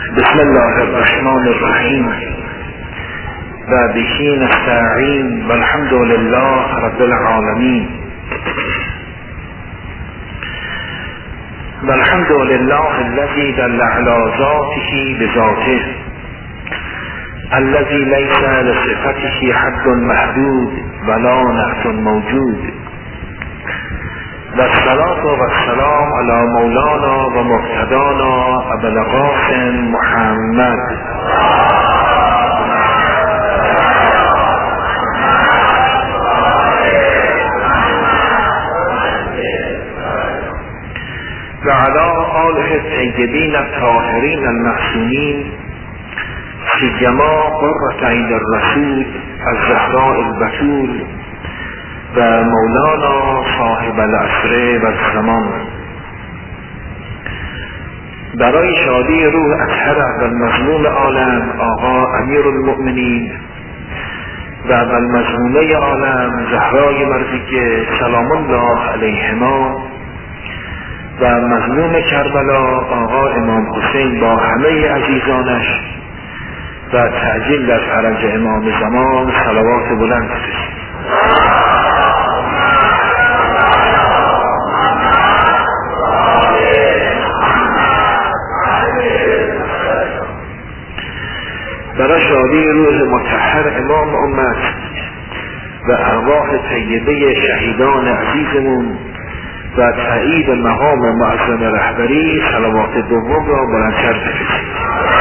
بسم الله الرحمن الرحیم و به نستعین والحمد لله رب العالمین والحمد لله الذي دل على ذاته بذاته الذي ليس لصفته حد محدود ولا نعت موجود والصلاة والسلام على مولانا ومرتدانا ابو القاسم محمد وعلى آله الطيبين الطاهرين المعصومين سيما قرة عين الرسول الزهراء البتول و مولانا صاحب العصر و الزمان. برای شادی روح اطهر و المظلوم عالم آقا امیر المؤمنین و المظلومه عالم زهرای مرضیه سلام الله علیهما و مظلوم کربلا آقا امام حسین با همه عزیزانش و تعجیل در فرج امام زمان صلوات بلند بفرستید. برای شادی روح مطهر امام امت و ارواح طیبه شهیدان عزیزمون و تایید مقام معظم رهبری صلوات دوم را بلندتر بفرستید.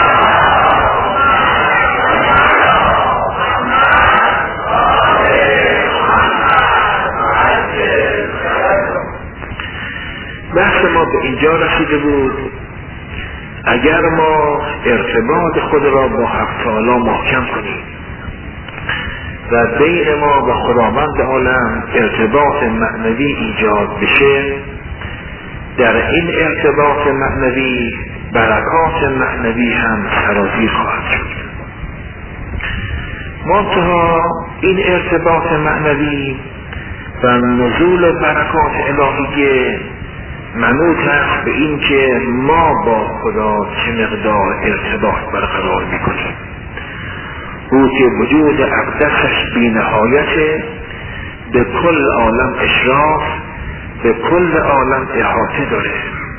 بحث ما به اینجا رسیده بود اگر ما ارتباط خود را با حق تعالی محکم کنیم و بین ما و خداوند عالم ارتباط معنوی ایجاد بشه، در این ارتباط معنوی برکات معنوی هم سرازیر خواهد شد. منتها این ارتباط معنوی و نزول برکات الهیه منوط است به این که ما با خدا چه مقدار ارتباط برقرار میکنیم. او که وجود اقدسش بی نهایته، به کل عالم اشراف، به کل عالم احاطه داره.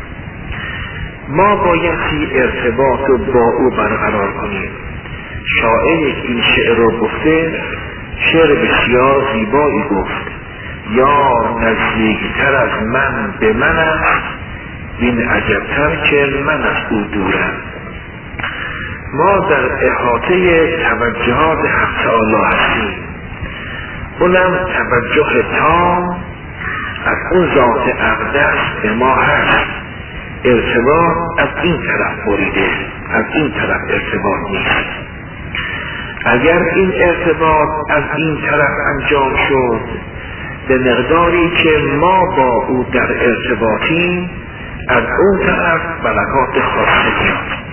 ما بایستی ارتباط رو با او برقرار کنیم. شاعر این شعر رو گفته، شعر بسیار زیبایی گفت: یار نزدیکتر از من به من است، این عجبتر که من از او دورم. ما در احاطه توجهات حق تعالی هستیم، اونم توجه تام از اون ذات اقدس به ما هست. ارتباط از این طرف بریده، از این طرف ارتباط نیست. اگر این ارتباط از این طرف انجام شد، به مقداری که ما با او در ارتباطیم، از اون طرف برکات خاصه میاد.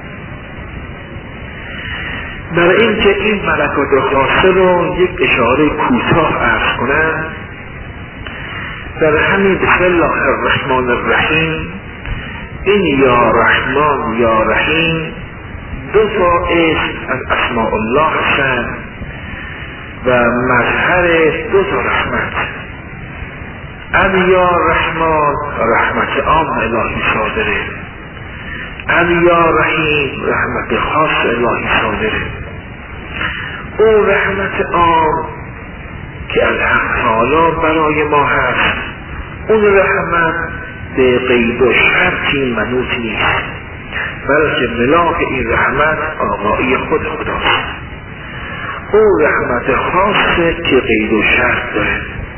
برای اینکه این برکات خاصه رو یک اشاره کوتاه عرض کنم، در همین بسم الله الرحمن الرحیم، این یا رحمان یا رحیم دو تا اسم از اسماء الله هستند و مظهر دو تا رحمت. ال یا رحمان رحمت عام الهی صادره، ال یا رحیم رحمت خاص الهی صادره. اون رحمت عام که از حق تعالی برای ما هست، اون رحمت به قید و شرطی منوط نیست، بلکه ملاک این رحمت آقایی خود خداست. اون رحمت خاصه که قید و شرط داره.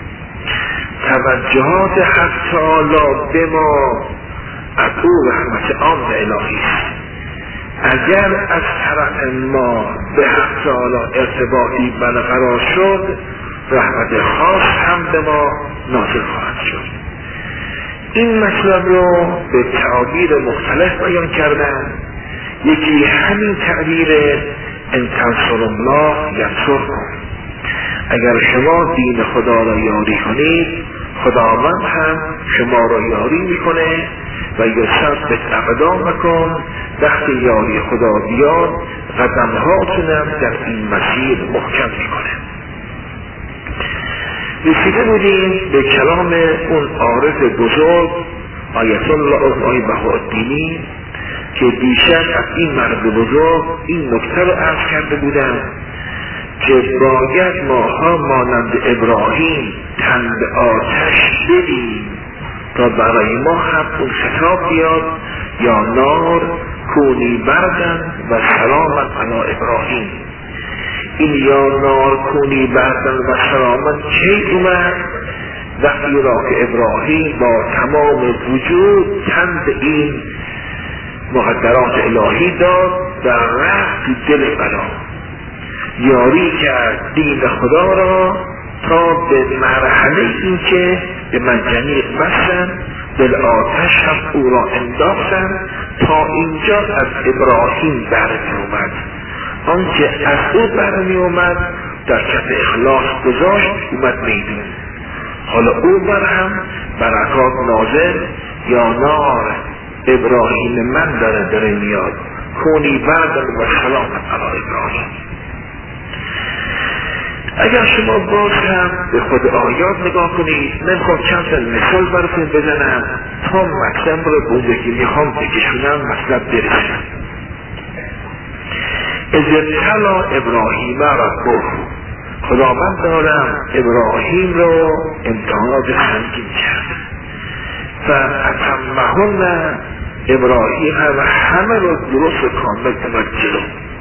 توجهات حق تعالی به ما از اون رحمت عام الهی است. اگر از طرف ما به حق تعالی ارتباطی برقرار شد، رحمت خاص هم به ما نازل خواهد شد. این مطلب رو به تعابیر مختلف بیان کردن. یکی همین تعبیر ان تنصر الله ینصرکم، اگر شما دین خدا را یاری کنید، خداوند هم شما را یاری میکنه و یثبت اقدامکم، وقتی یاری خدا بیاد قدمهاتونم در این مسیر محکم میکنه. رسیده بودیم به کلام اون عارف بزرگ آیت الله بهاءالدینی که دیشب از این مرد بزرگ این نکته رو عرض کرده بودم که باید ماها مانند ابراهیم تن به آتش بدیم تا برای ما هم اون خطاب بیاد یا نار کونی بردن و سلامت علی ابراهیم. این یا نار کونی بردن و سلامت کی اومد؟ وقتی را که ابراهیم با تمام وجود تن به این مقدرات الهی داد و رفت تو دل بلا، یاری کرد دین خدا را تا به مرحله این که به منجنیق بستن، به آتش هم او را انداختن تا اینجا از ابراهیم برمی اومد. آنچه از او برمی اومد در کف اخلاص گذاشت اومد میدون. حالا او بر هم برکات نازل یا نار ابراهیم من داره میاد کونی بردن و سلامت علی ابراهیم. اگر شما باز هم به خود آیات نگاه کنید، من میخوام چند تا مثال براتون بزنم تا مطلب رو به اون که میخوام بکشونم مطلب برسیم. اذ ابتلی ابراهیم ربه، خداوند دارم ابراهیم رو امتحانات سنگین کرد و اتمهن، ابراهیم همه رو درست و کامل اومد جلو.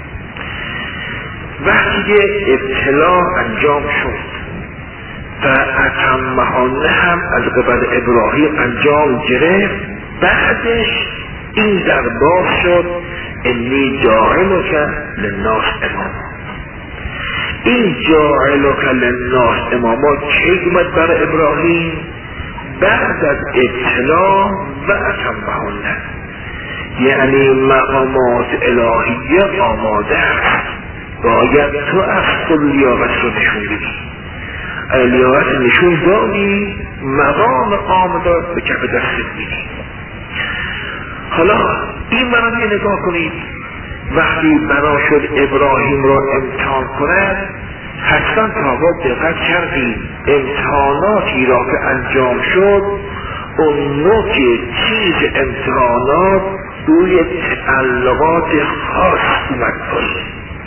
وقتی که ابتلا انجام شد و اتمهانه هم از قبل ابراهیم انجام گرفت، بعدش این در باز شد انی جاعلک للناس اماما. این جاعلک للناس اماما چه اومد برای ابراهیم؟ بعد از ابتلا و اتمهانه، یعنی مقامات الهیه آماده است، باید تو از خود لیاقت رو نشون بدی. لیاقت نشون دادی، مقام آماده به کف دستت میدی. حالا این مرحله نگاه کنید، وقتی بنا شد ابراهیم را امتحان کند، حتما تا با دقت کردید امتحاناتی را که انجام شد، اون نوع چیز امتحانات روی تعلقات خاص اومد پایین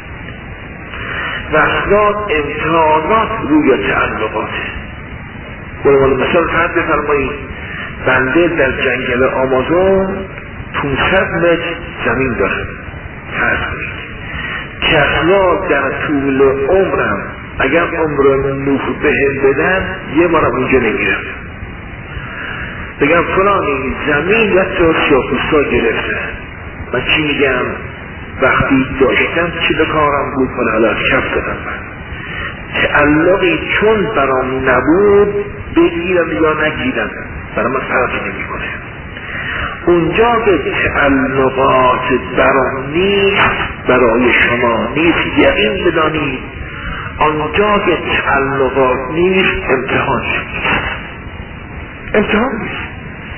و اصلا امتحانات روی تعلقاته. برای مثال فرض بفرمایید بنده در جنگل آمازون 500 متر زمین داره، فرض کنید که اصلا در طول عمرم اگر عمر نوح بهم بدن یه بارم اونجا نمیرم، بگم فلانی زمین یه سیاپوستا گرفته، من چی میگم؟ وقتی داشتم چی به کارم بود من حالا از کف دادم. من تعلقی چون برام نبود بگیرم یا نگیرم برای من فرقی نمی کنه. اونجا که تعلقات برام نیست برای شما نیست، یقین بدانید آنجا که تعلقات نیست امتحان نیست، امتحان نیست.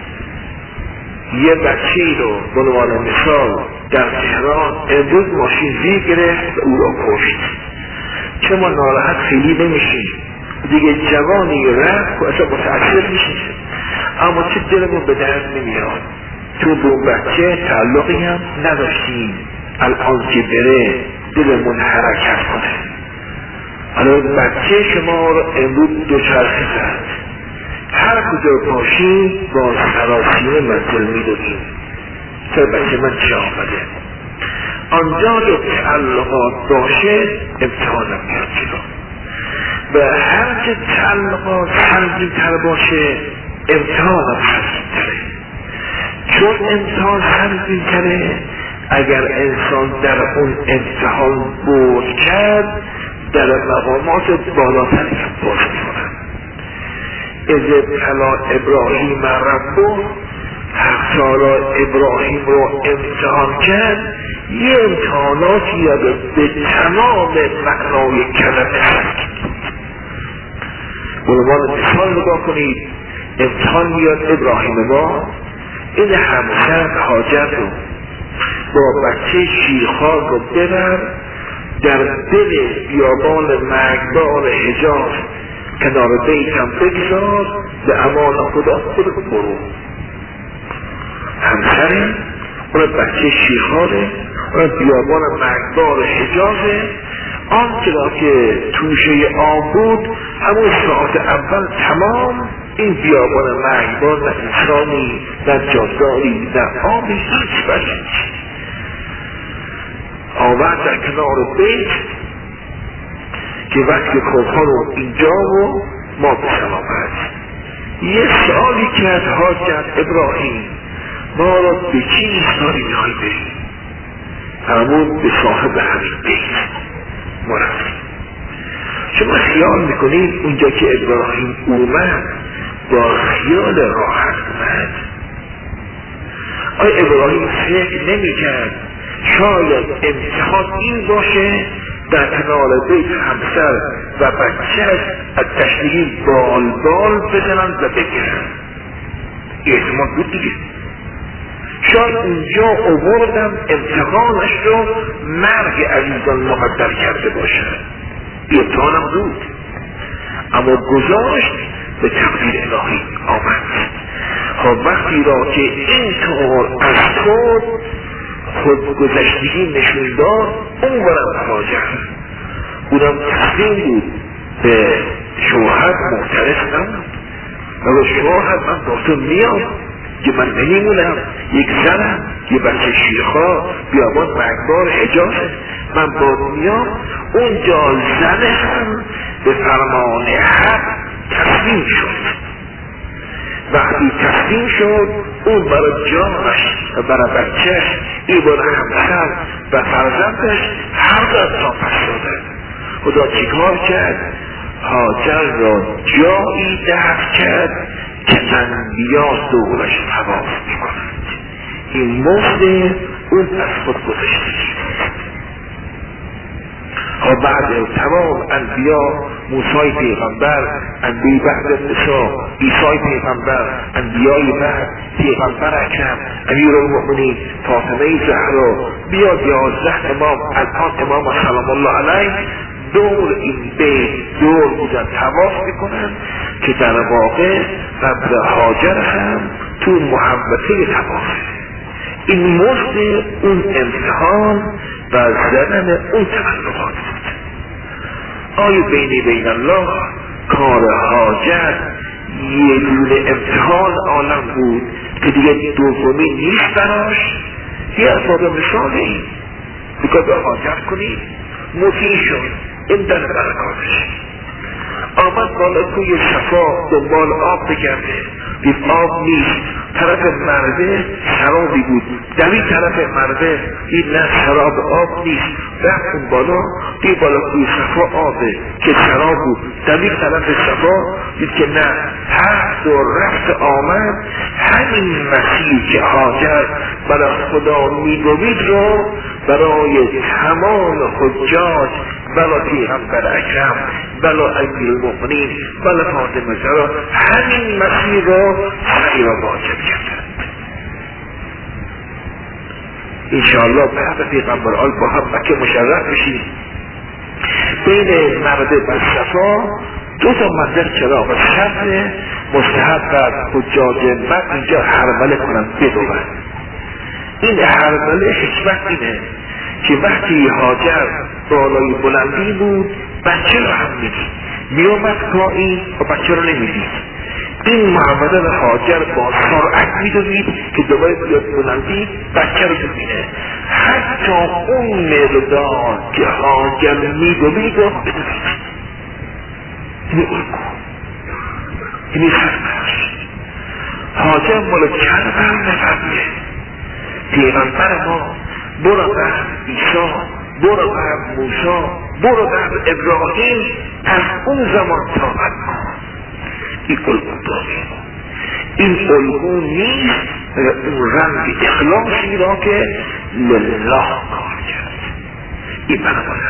یه بچه‌ای رو به عنوان مثال در تهران امروز ماشین زیر گرفت و او را کشت، چه ما ناراحت خیلی نمیشیم دیگه، جوانی رفت و اصلا متأثر میشیم، اما چه دلمون به درد نمیاد، تو به اون بچه تعلقی هم نداشتیم، الان که بره دلمون حرکت کنه. حالا بچه شما رو امروز دوچرخه زد، هر کجا باشیم با سراسیمه منزل میدونیم تا بچه من چه آمده. آنجا که تعلقات باشه امتحانم میاد جلو و هر که تعلقات سنگین تر باشه امتحانم سنگین تره. چون امتحان سنگین تره، اگر انسان در اون امتحان بود کرد در مقامات بالاتری هم باز میکنن. اذ ابتلی ابراهیم ربه، حق تعالی ابراهیم رو امتحان کرد، یه امتحاناتی به تمام معنای کلمه هست. به عنوان مثال نگاه کنید، امتحان میاد ابراهیم ما این همسر هاجر رو با بچه شیرخوار رو ببر در دل بیابان مرگبار حجاز کنار بیتم بگذار، به امان خدا خودت برو. همسره اون بچه شیرخواره، اون بیابان مرگبار حجازه. آنچه را که توشه آب بود همون ساعت اول تمام این بیابان مرگبار نه انسانی نه جانداری نه آبی هیچ بچه آورد در کنار بیت که وقتی خوبها رو اینجا و ما به سلامت. یه سوالی کرد حاجت ابراهیم، ما را به چی ایستاری میخوای بریم؟ همون به صاحب همین بیت ما رفتیم. شما خیال میکنید اونجا که ابراهیم اومد با خیال راحت اومد؟ آیا ابراهیم فکر نمیکرد شاید امتحان این باشه در کنار بیت همسر و بچه‌اش از تشنگی بال بزنن و بگیرن؟ احتمال بود دیگه. شاید اونجا آوردن امتحانش رو مرگ عزیزان مقدر کرده باشه. امتحانم بود، اما گذاشت به تقدیر الهی آمد. خب وقتی را که اینطور از خود گذشتگی نشون داد، اون برم هاجر اونم تسلیم بود به شوهر، معترض نبود. مگه شوهر من با تو میام که من نمیمونم، یک زنم یه بچه شیرخوار بیابان مرگبار حجازه، من با میام. اونجا زنه هم به فرمان حق تسلیم شد. وقتی تسلیم شد اون برای جانش و برای بچهش، این برای همسر و فرزندش هر دست را پس دادن. خدا چیکار کرد؟ هاجر را جایی دفن کرد که انبیا دورش طواف میکنند. این مفت اون از خود گذشته. بعد تمام انبیا، موسی پیغمبر، انبیای بعد موسی، عیسی پیغمبر، انبیای بعد، پیغمبر اکرم، امیرالمؤمنین، فاطمه زهرا، بیاد 11 امام، الان امام سلام الله علیه دور این بیت دور بودن طواف میکنن که در واقع قبر هاجر هم تو محبته طوافه. این مفت اون امتحان و زدن اون تعلقات بود. آیا بین الله کار هاجر یه دونه امتحان عالم بود که دیگه دومی نیست براش؟ یه اصاب مثال این بگاه به هاجر کنید مطیع شد، این در برکاتش آمد بالا توی صفا دنبال آب بگرده، دید آب نیست. طرف مرده شرابی بود، دوید طرف مرده دید نه شراب آب نیست. رفت اون بالا دید بالا توی صفا آبه که شراب بود، دوید طرف صفا دید که نه هست و رفت آمد. همین مسیح که هاجر برای خدا میگوید رو برای تمام حجاج بلا پیغمبر اکرم بلا امیرالمؤمنین بلا فاطمه زهرا همین مسیح را سعی را واجب کردند. انشاءالله بعد پیغمبر آل با هم مکه مشرف بشیم. بین مرده و صفا 2 منزل چراغ شرط مستحب از حجاج مکه اینجا حرمله کنند بدون. این حرمله حکمت اینه که وقتی هاجر بالای بلندی بود بچه را هم میدید، میامد پایین و بچه را نمیدید. این محمد هاجر با سرعت میدوید که دوباره بیاد بلندی بچه را ببینه. حتی اون مقدار که هاجر میدوید را بدوید. این الگو، این سرمش هاجر مال کربر نفهمیه. پیغمبر ما برو بر عیسی، برو بر موسی، برو بر ابراهیم، از اون زمان تا الان این الگو داریم. این الگو نیست اون رنگ اخلاصی را که لله کار کرد. این بنابراین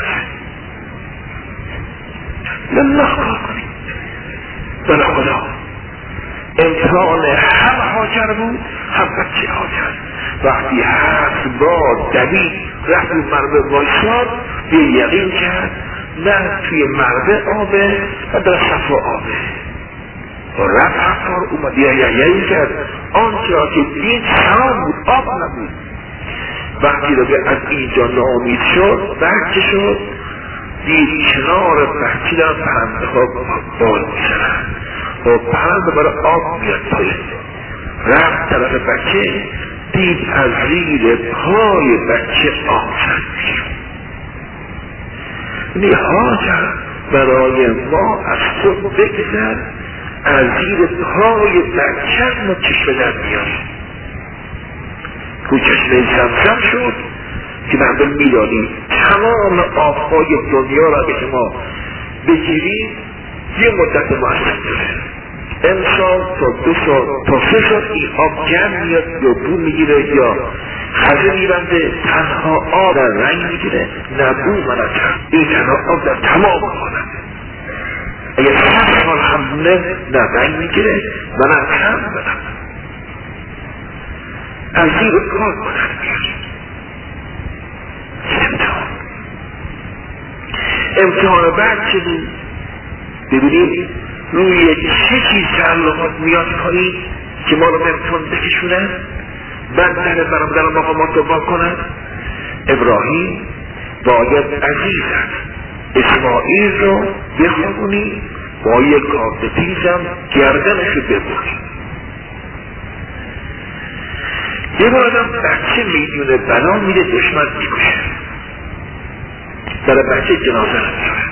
لله کار کنیم برای خدا. امتحان هم هاجر بود هم بچه هاجر. وقتی 7 بار دوید رفت رو مربع وایساد به یقین کرد نه توی مربع آبه و در صفا آبه و رفت 7 بار اومد یقین کرد آنچه را که دید سلام بود آب نبود. وقتی رو از اینجا ناامید شد بچه شد دید کنار بچه در پرنده ها بال میزنن و پرنده برای آب میاد پایین. رفت طرف بچه دید از زیر پای بچه آب زد بیرون. هاجر برای ما از خود بگذر از زیر پای بچه ما چشمه در میاریم. رو چشمه زمزم شد که بعد میدانیم تمام آبهای دنیا را که ما بگیریم یه مدت مؤثر داره. انسان تا 2 سال تا 3 سال این آب جمع میاد یا بو میگیره یا خزه میبنده تنها آب در رنگ میگیره نبو منطر این تنها آب در تمام آنه اگر 100 سال هم نه رنگ میگیره منطر بدم از زیر کار کنن میاد. امتحان بعد چه بود؟ ببینید روی چه چیز تعلقات میاد پایین که ما رو به امتحان بکشونن بعد در برادر مقامات رو با کنن. ابراهیم باید عزیزم اسماعیل رو بخوابونی با یک کارت تیزم گردنش رو ببرید. یه بار آدم بچه میدونه بنا میره دشمن میکشه در بچه جنازه نمیاره.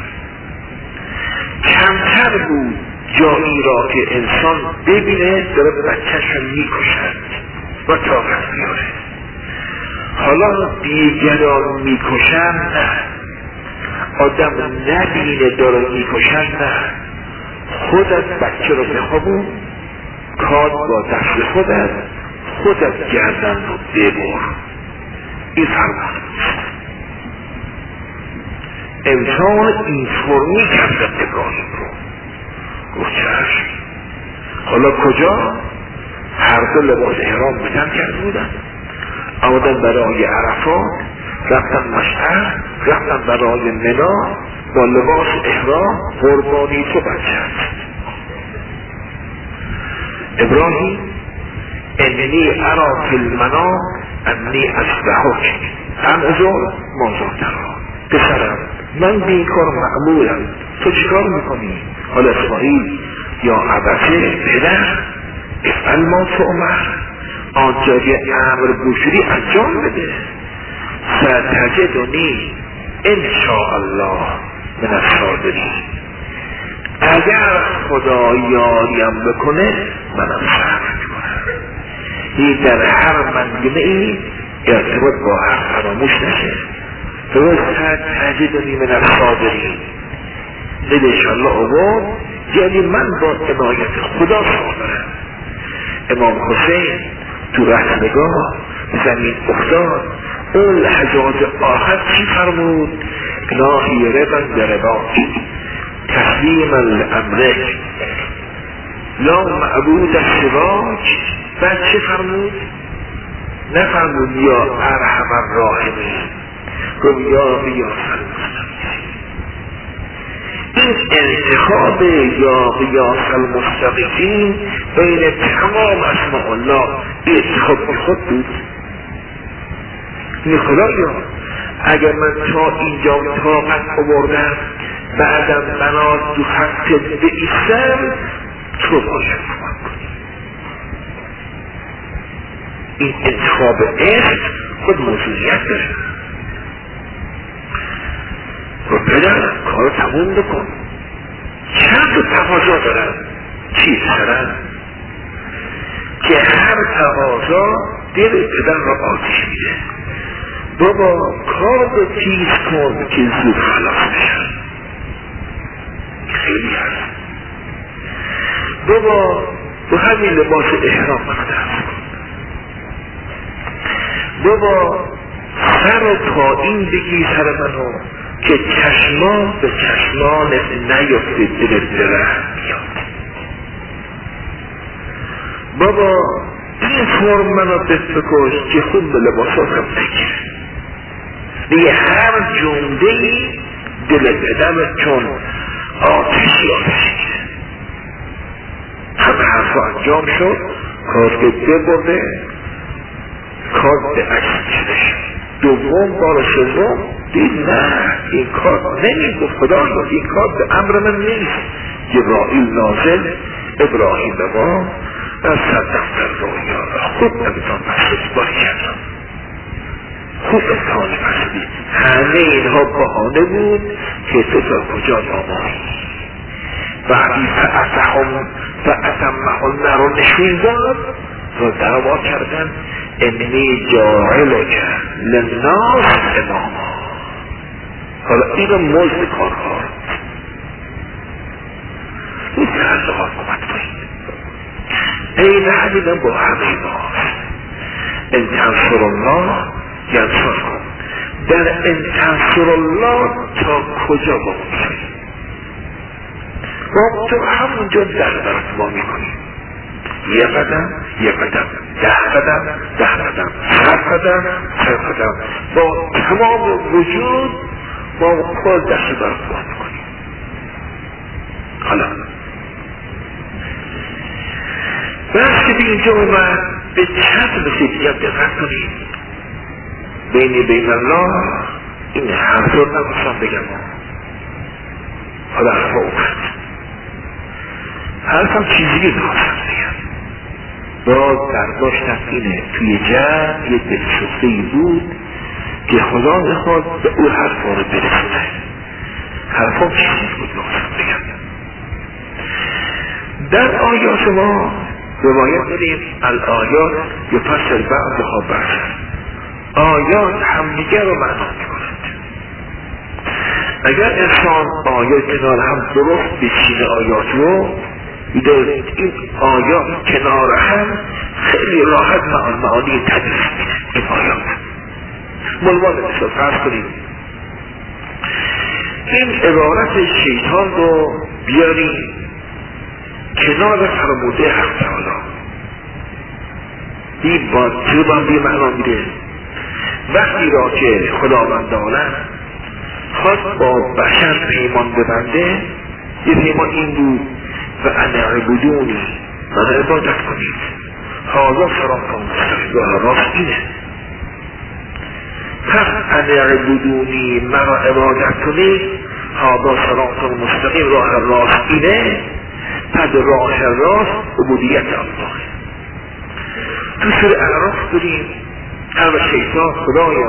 کمتر بود جایی را که انسان ببینه داره بچهش رو میکشند و طاقت میاره. حالا دیگران میکشند نه، آدم نبینه داره میکشند نه، خودت بچه رو بخوابون کار با دست خودت گردن رو ببر. این فرمان امتحان این فرمی کردن ابراهیم رو گفت چشم. حالا کجا؟ هر دو لباس احرام بتن کرده بودن آمدن برای عرفات رفتن مشعر رفتن برای منا با لباس احرام قربانی تو بچه‌ت. ابراهیم انی ارا فی المنام انی اصبحک انظر ماذا تری. پسرم من به این کار معمولم تو چیکار میکنی؟ حالا اسماعیل یا عبسه پدر افعل ما تؤمر آنجا که امر بشری انجام بده. ستجدنی انشاءالله من الصابرین. اگر خدا یاریم بکنه منم صبر میکنم. این در هر منگمه ای ارتباط با هر فراموش نشه. درست ستجدنی من الصابرین دل انشاءالله آورد یعنی من با عنایت خدا صابرم. امام حسین تو رهنگاه زمین افتاد اون لحظات آخر چی فرمود؟ الهی ربن درباک تسلیم الامرک لا معبود سواک. بعد چی فرمود؟ نفرمود یا ارحم الراحمین، گفت یا قیاس المستقیم. این انتخاب یا قیاس المستقیم بین تمام اسماء الله انتخاب به خود بود. این خدایا اگر من تا اینجا طاقت آوردم بعدم بنا دو خط بایستم تو باشه کمک کنی. این انتخاب عشق خود موضوعیت داره. و پدر کار تموم بکن. چند تا تقاضا دارن چیز دارن که هر تقاضا دل پدر را آتش میده. بابا کار رو تیز کن که زود خلاص بشن. خیلی هست. بابا با همین لباس احرام مقدر کن. بابا سر و پایین بگی سر منو که چشمان به چشمانت نیفته دل درخت میاد. بابا این فرم منو بکش که خوب به لباساتم نگیره. دیگه هر جمله‌ای دل بدم چون آتشی گیره. همه حرف انجام شد، کار که ببرده کار به عکس شد. دوم بار سوم دید نه این کار نمی خدا، این کار به امر من نیست. جبرائیل نازل، ابراهیم ما از صدق در رویا را خوب امتحان بسید باری کردم، خوب امتحان بسید. همه اینها بهانه بود که تو تا کجا نامایی. بعدی فأتمهم رو نشون داد و دعوا کردن انی جاعلک للناس اماما. حالا اینو مزد کارها این تعلقات اومد کنید. این همینم با همه ماست. ان تنصر الله ینصرکم. در ان تنصر الله تا کجا با میشیم؟ ما تو همونجا در ما میکنیم. یه قدم 10 قدم 10 قدم 100 قدم با تمام وجود با خود دست برات باز میکنیم. حالا بس که به اینجا اومد به چند مثل دیگر دقت کنید. بین الله این حرف رو نمیخواستم بگم. حالا حرف اومد، حرفم چیزی نمیخواستم بگم. باز برداشتم اینه توی جمع یه دلسوخته‌ای بود که خدا میخواد به اون حرفا رو برسونه. حرفام چیزی بود نمیخواستم بگم. در آیات ما روایت داریم الآیات یفصل بعضها بعضا. آیات همدیگر رو معنا میکنند. اگر انسان آیات کنار هم درست بچینه آیات رو میدارید این آیات کنار هم خیلی راحت معانی تدریس میده. این آیات ملوان مثال فرض کنید این عبارت شیطان رو بیاریم کنار فرموده حق تعالی. این با چربان بی معنا میده. وقتی را که خداوندانه خواست با بشر پیمان ببنده، یه پیمان این بود و انا عبدونی، من عبادت کنید. حالا صراط مستقیم راست اینه. پس انا عبدونی من عبادت کنید، حالا صراط مستقیم راه راست اینه. پس راه راست عبودیت الله. تو سوره اعراف داریم او شیطان خدایا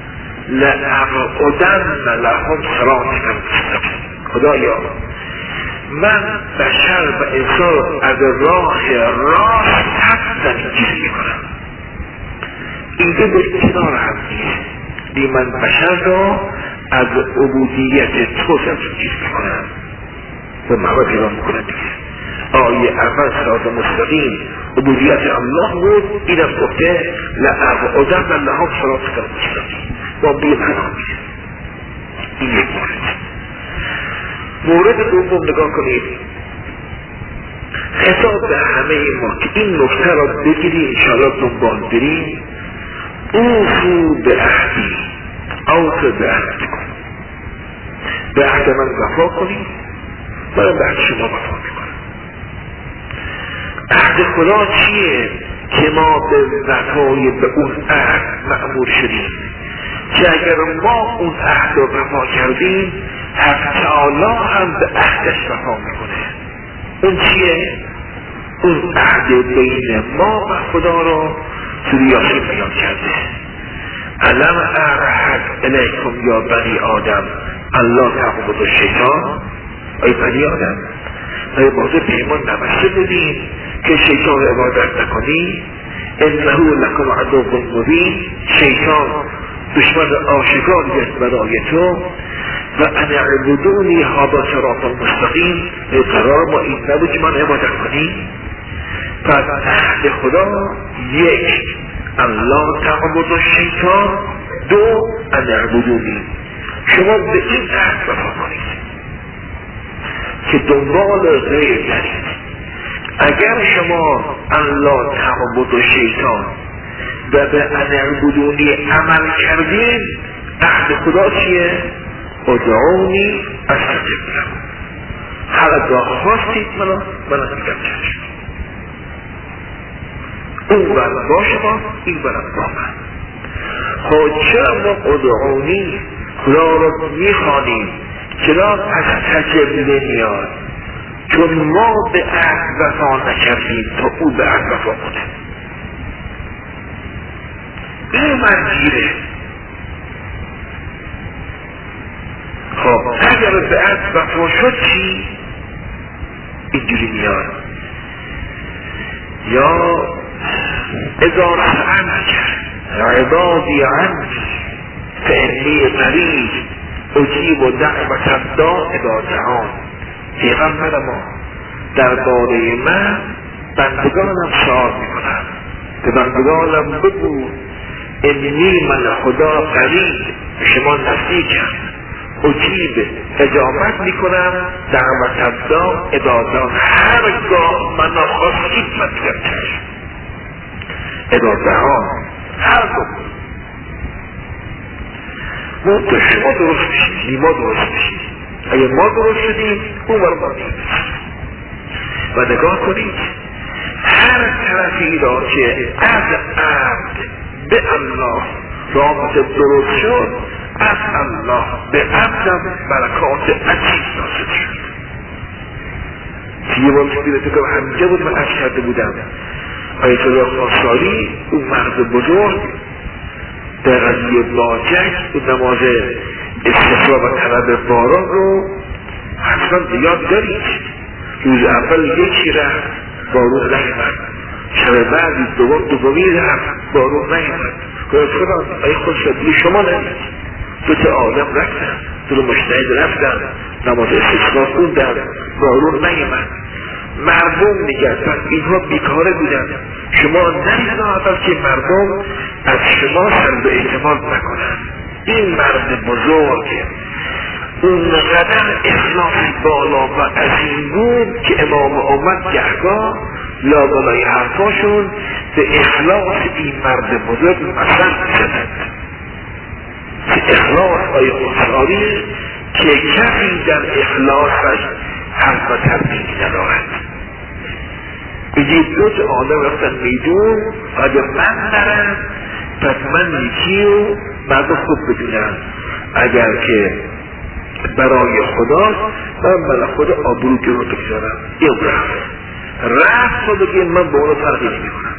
لأقعدن لهم صراطک المستقیم. خدایا من بشر و انسان از راه راست حق گیری میکنم. اینجا به کنار هم نیست. بی من بشر را از عبودیت تو گیری میکنم و محبت پیدا میکنم دیگه. آیه اول صراط مستقیم عبودیت الله بود. اینم گفته لأقعدن لهم صراطک المستقیم با بی معنا میشه. این یک مورد دوم نگاه کنید. خطاب به همه ما که این نکته را بگیریم انشاءالله دنبال بریم. اوفوا بعهدی اوفوا بعهدکم. به عهد من وفا کنید من به عهد شما وفا میکنم. عهد خدا چیه که ما به وفای به اون عهد مأمور شدیم که اگر ما اون عهد رو وفا کردیم حق تعالی هم به عهدش وفا میکنه. اون چیه؟ اون عهد بین ما و خدا رو سوره یاسین بیان کرده. الم اعهد الیکم یا بنی آدم الله تعبدوا الشیطان. ای بنی آدم ای بازه پیمان نبسته بودین که شیطان عبادت نکنی. انه لکم عدو مبین. شیطان دشمن آشکاری برای تو و انا عبدونی هذا صراط مستقیم. قرار ما این نبود که من عبادت کنی. پس عهد خدا یک الله تعبد الشیطان، دو انا عبدونی. شما به این عهد وفا کنید که دنبال غیر نرید. اگر شما الله تعبد و شیطان و به انعبدونی عمل کردیم، عهد خدا چیه؟ ادعونی استجب لکم، هرگاه خواستید منو میگم چشم. اون بر با شما، این برم با من. خود چرا ما ادعونی خدا رو میخوانیم؟ چرا استجب نمیاد؟ چون ما به عهد وفا نکردیم تا او به عهد وفا کنه. این منگیره. خب اگر به عهد وفا شد چی؟ اینجوری میاد یا اذا سألك عبادی عنی فإنی قریب اجیب دعوت الداع اذا دعان. پیغمبر ما درباره من بندگانم سوال میکنم، به بندگانم بگو انی من خدا قریب، شما نزدیکم، اجیب اجابت میکنم دعوت الداع اذا دعان، هرگاه منو خواستید من میگم چشم. اذا دعان هرگاه ما تو شما درست بشید، ما درست بشید. اگه ما درست شدیم اون بر ما نیست. و نگاه کنید هر طرفی را که از عبد به الله رابط درست شد، از الله به عبدم برکات عجیب نازل شد. یه بار که تو همینجا بود من عرض کرده بودم آیت الله خاصاری اون مرد بزرگ در قضیه باجک اون نماز استسقا و طلب باران رو حتما یاد دارید. روز اول یکی رفت بارون نیامد، شب بعدی دومی رفت بارون نیامد. گفت خدا ای خودشدی شما نمید، دو تا آدم رفتن، دو تا مجتهد رفتن نماز استسقا خوندن بارون نیامد. مردم میگن پس اینها بیکاره بودن، شما نمیدن اول که مردم از شما سرد و اعتماد نکنن. این مرد بزرگ اونقدر اخلاص بالا و عظیم بود که امام آمد گهگاه لابلای حرفاشون به اخلاص این مرد بزرگ مثل میزدند که اخلاص های خساری که کسی در اخلاصش حرف و تردیدی ندارد. بگید دو تا آدم رفتن میدون، اگر من نرم پس من یکی رو مرد خوب بدونم، اگر که برای خدا من برای خدا آبرو جلو بگذارم. این رفت تا بگید من با اونو فرقی نمی کنم.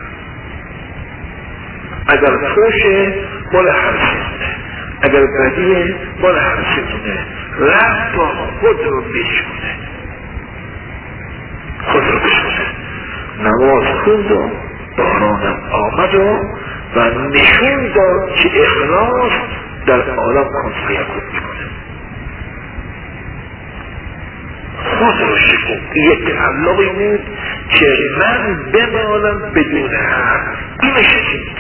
اگر خوشه مال حرسونه، اگر بدیه مال حرسونه. رفت تا خود رو بشونه، خود رو بشونه. نماز خوند و بارانم آمد و نشون داد که اخلاص در عالم کنفیکون میکنه. خود رو شکن یک تعلقی بود که من بمانم بدون حرف. این شکید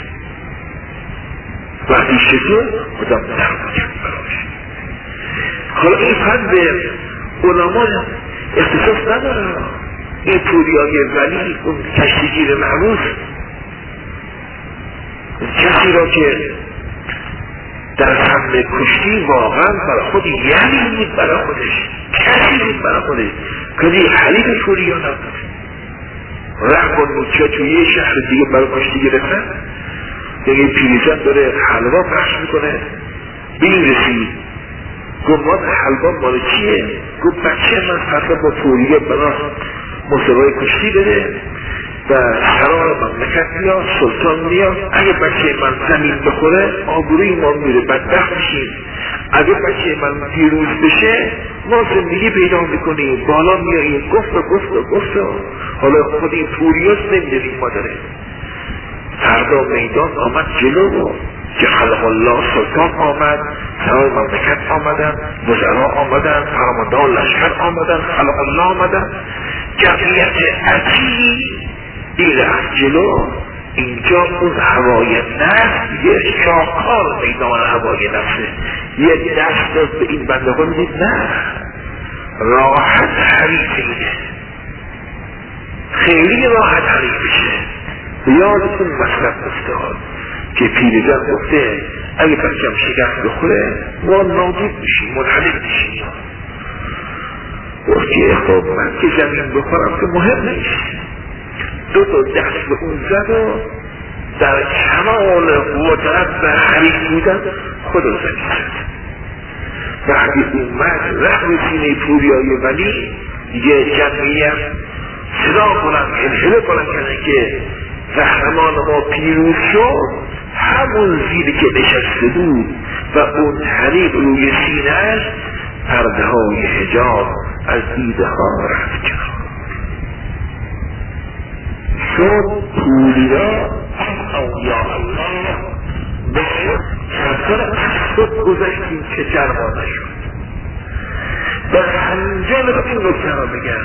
وقتی شکید خودم نرمایم براش. حالا این فن به علما اختصاص نداره. این پوریای ولی اون کشتیگیر معروف، کسی را که در حمله کشتی واقعا برای خود یعنی بود، برای خودش کسی بود، برای خودش کسی حلیف پوریا نبود. رفت با نوچه توی یه شهر دیگه برای کشتی گرفتن، دیگه پیریزن داره حلوا پخش میکنه. بین رسید گفت ما حلوا مال چیه؟ گفت بچه من فردا با پوریا برای مسابقه کشتی بده و سرار مملکت میاد، سلطان میاد. اگه بچه من زمین بخوره آبروی ما میره، بدبخت میشیم. اگه بچه من پیروز بشه ما زندگی پیدا میکنیم، بالا میاییم. گفت حالا خود این پوریاس نمیدونیم ما داره. فردا میدان آمد جلو که خلق الله سلطان آمد، سرای مملکت آمدن، وزرا آمدن، فرماندهان لشکر آمدن، خلق الله آمدن. جمعیت عجیبی این رفت جلو. اینجا اون هوای نفس یه شاکار میدان هوای نفسه. یه دست داد به این بنده ها میدید نه راحت حریف اینه. خیلی راحت حریف بشه. یادتون مصرف افتاد که پیرزن گفته اگه بچم شکست بخوره ما نابود میشیم، منحرف میشیم. گفت که خب من که زمین بخورم که مهم نیست. 2 دست به اون زد و در کمال قدرت و حریف بودن خود رو زمین زد. وقتی اومد رفت به سینه پوریای ولی دیگه جمعیت صدا کنن هلهله کنن که قهرمان ما پیروز شد. همون زیری که نشسته بود و اون حریف روی سینه‌اش پرده های حجاب از دیده ها رفت کنار شد. پوریا یا الله به سرطان خود گذشتیم که جرمانه شد. در همینجا به این نکته را بگم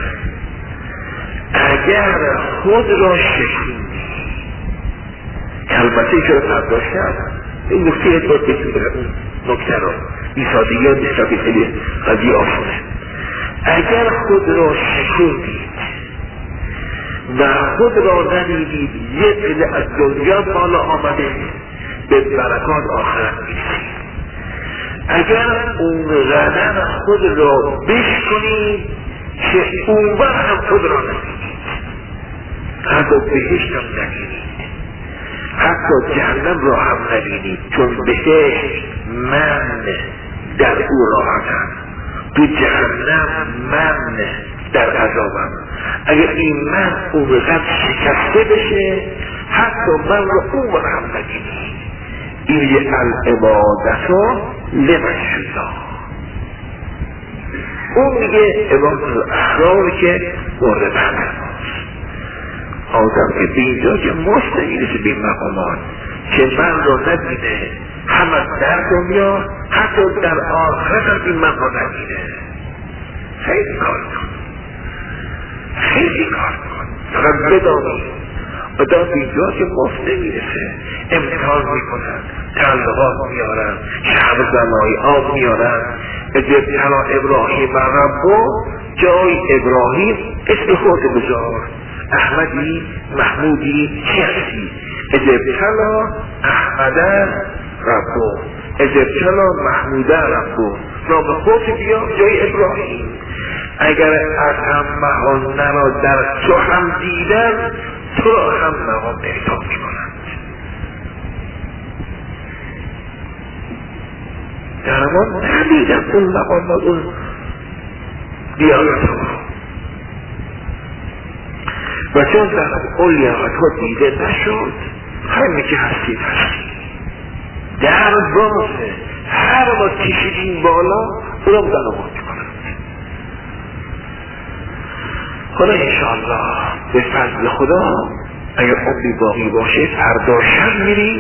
اگر خود را شکوندی البته ایش را پرداشت کرد این نکته اعتبار بکنید اون نکته را ایسادگی ها نسبت به خیلی قضیه آسونه. اگر خود را شکوندید و خود را ندیدید یه پله از دنیا بالا آمده به برکات آخرت میرسید. اگر اون قدم خود را بشکنید که اون بر هم خود را ندیدید، حتی بهشت هم ندیدید، حتی جهنم را هم ندیدید، چون بهشت من در او راحتم، تو جهنم من در عذابم. اگر این من اون قدر شکسته بشه حتی من را اون بر هم ندیدید. این یه العبادت ها لمشلا. اون میگه عبادت اخرار که مورد بحث آدم که به اینجا که مشت نمیرسه به این مقامات که من را ندیده همه در دنیا حتی در آخرت هم این من را ندیده. خیلی کار کن، خیلی کار کن. فقط بدانید آدم اینجا که مفت نمیرسه امتحان میکنن، تعلقات میارن، شهر زنای آب میارن. ابتلا ابراهیم ربو جای ابراهیم اسم خود بذار، احمدی، محمودی، چی هستی؟ ابتلا احمده ربو، ابتلا محموده ربو، نام خود بیا جای ابراهیم. اگر از هم مهانه را در تو هم دیدن تو را هم مقام احتاب می کنند. در ما ندیدن اون مقام اون دیانت ها و چون در اولیاء ها دیده نشد همه که هستید هستید در بازه هر ما کشیدیم بالا اونم در آماد کنند. خدا انشاءالله به فضل خدا اگر عمری باقی باشه فردا شب میریم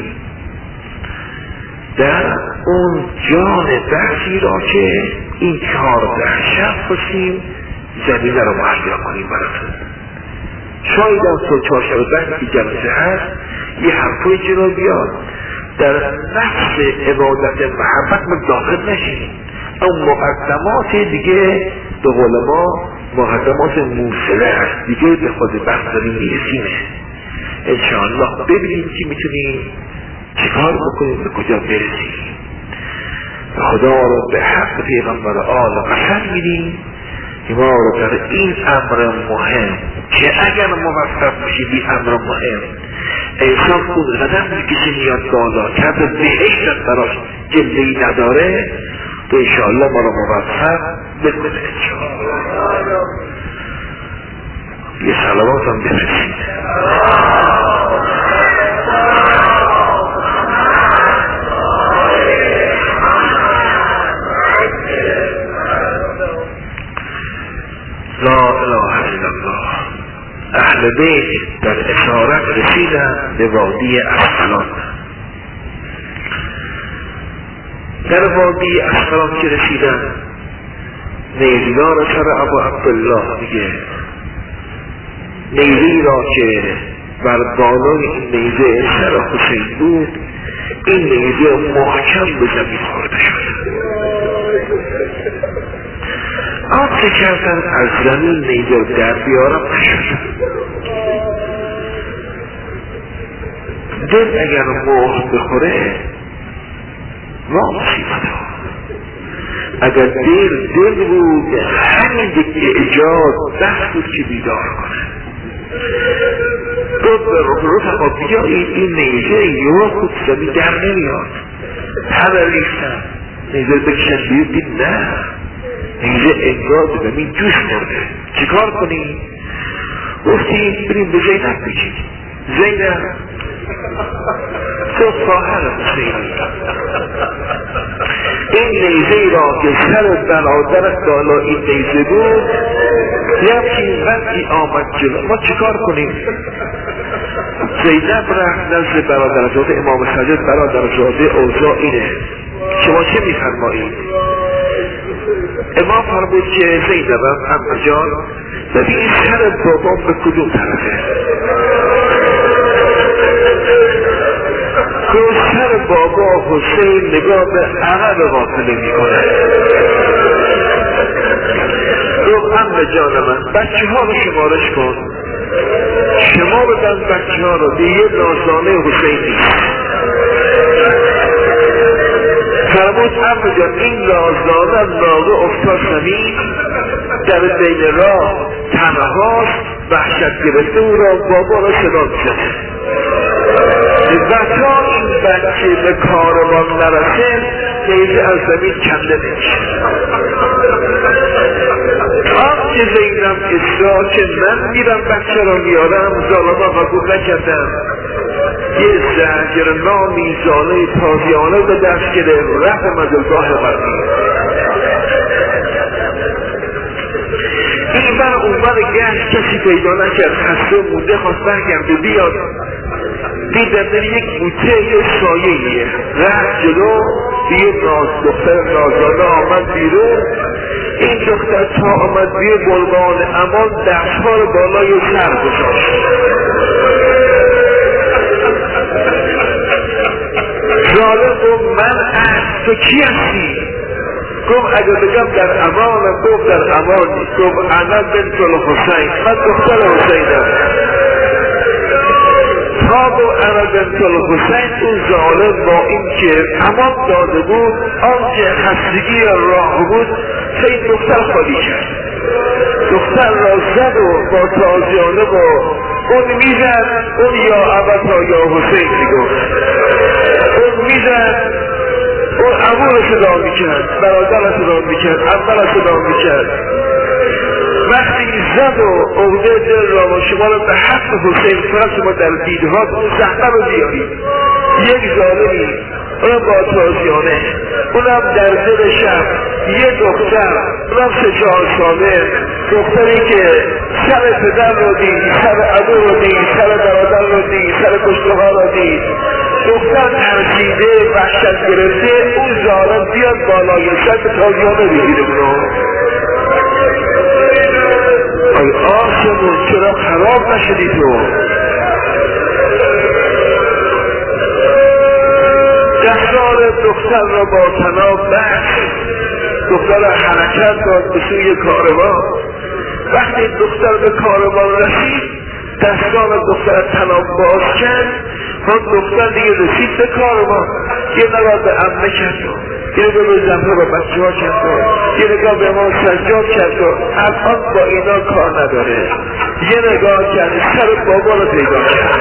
در اون جان بحثی را که این 14 شب باشیم زمینه رو مهیا کنیم براتون. شاید هم تو 4 شب بعد که جلسه هست یه حرفای چرا بیاد در نفس عبادت محبت من داخل نشید. اون مقدمات دیگه به قول ما مقدمات موصله هست دیگه به خود بحث داریم میرسیمه. انشاءالله ببینیم که میتونیم چیکار بکنیم به کجا برسیم. خدا رو به حق پیغمبر آل قسم میدیم که ما رو در این امر مهم که اگر موفق بشیم این امر مهم انسان اون قدم کسی میاد بالا که حتی بهشت براش جلوه‌ای نداره تو انشاءالله ما رو موفق بکنه. انشاءالله یه صلوات هم بفرستید. لا اله الا الله. اهل بیت در اشارت رسیدن به وادی اسقلان. در وادی اسقلان که رسیدن نیزگار سر ابو عبدالله دیگه نیزی را که بر بالای این نیزه سر حسین بود این نیزه محکم به زمین خورده شد. آب کردن از زمین نیزه در بیارم نشد. دل اگر مهر بخوره واقعیت اگر دل بود همین دیگه اجاز بحث بود که بیدار کنه گفت به رفقا بیایید این نیزه یه خود زمین در نمیاد پروریستم نیزه بکشن بیاد دید نه نیزه انگار به زمین جوش مرده چیکار کنیم؟ گفتیم بریم به زینب بگیم زینب تو خواهر حسین این نیزه را که سر برادرت بالا این نیزه بود یکی وقتی آمد جلو ما چیکار کنیم؟ زینب رفت نزد برادرزاده امام سجد برادرزاده اوضاع اینه شما چه میفرمایید؟ امام فرمود که زینبم عمه جان ببین سر بابام به کدوم طرفه؟ که سر بابا حسین نگاه به عقب واصله میکنه گفت عمه جان من بچه ها رو شمارش کن شما بدن بچه ها رو دیگه نازانه حسین نیست فرمود عمه جان این نازانه ناغه افتاد زمین در بین راه تنهاست وحشت گرفته او را بابا را صدا میزنه و تا این بچه به کاروان نرسه نیزه از زمین کنده نمیشه آن که زینب اصرار که من میرم بچه را میارم ظالما قبول نکردم یه زنجرنامی زاله تازیانه به دست گرفت رفت مزلگاه قدیم این بر اونور گشت کسی پیدا نکرد خسته مونده خواست برگرده بیاد دیدن یک بوته یه سایه‌ایه رفت جلو یه دختر نازانه آمد بیرون این دختر تا آمد بیه بلغان امان دستها رو بالای سر گذاشت ظالم گفت من تو کی هستی؟ گفت اگر بگم در امانم گفت در امان گفت انا بنت الحسین من دختر حسینم خواب و انا بنت الحسین اون ظالم با این که امان داده بود آنچه خستگی راه بود که این دختر خالی کرد دختر را زد و با تازیانه با اون میزد اون یا ابتا یا حسین میگفت اون میزد اون عمو رو صدا میکرد برادر رو صدا میکرد اول رو صدا میکرد وقتی زد و عقده دل را و شما رو به حق حسین فرد شما در دیدها اون زحمه رو بیارید یک ظالمی اونم با تازیانه اونم در دل شب یه دختر اونم 3-4 ساله دختری که سر پدر رو دید سر عمو رو دید سر برادر رو دید سر کشتوها رو دید دختر ترسیده وحشت گرفته اون ظالم بیاد بالای سر به تازیانه بگیره اونو ای آسمون چرا خراب نشدی تو دستار دختر را با تناب بست دختر را حرکت داد به سوی کاروان وقتی دختر به کاروان رسید دستان دختر تناب باز کرد اون دختر دیگه رسید به کاروان یه نگاه به عمه کرد یه نگاه به زمه با بچه ها کرد یه نگاه به ما سجاد کرد الان با اینا کار نداره یه نگاه کرد سر بابا رو پیدا کرد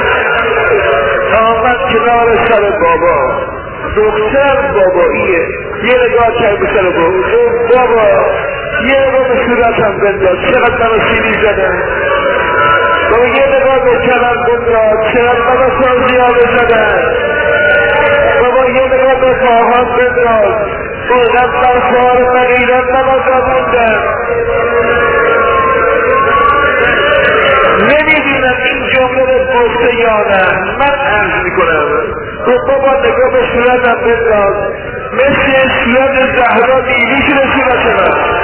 آمد کنار سر بابا دختر باباییه یه نگاه کرد به سر بابا یه نگاه به صورتم بنداز چقدر منو سیلی زدن بابا یه نگاه به کلم بنداز چقدر منو سازیانه زدن بابا یه نگاه به پاهان بنداز اونم برفار من ایران نمازا موندن نمیدونم این جمله گفته یا نه من عرض میکنم بابا نگاه به صورتم بنداز مثل صورت زهرا دیدی شده صورت من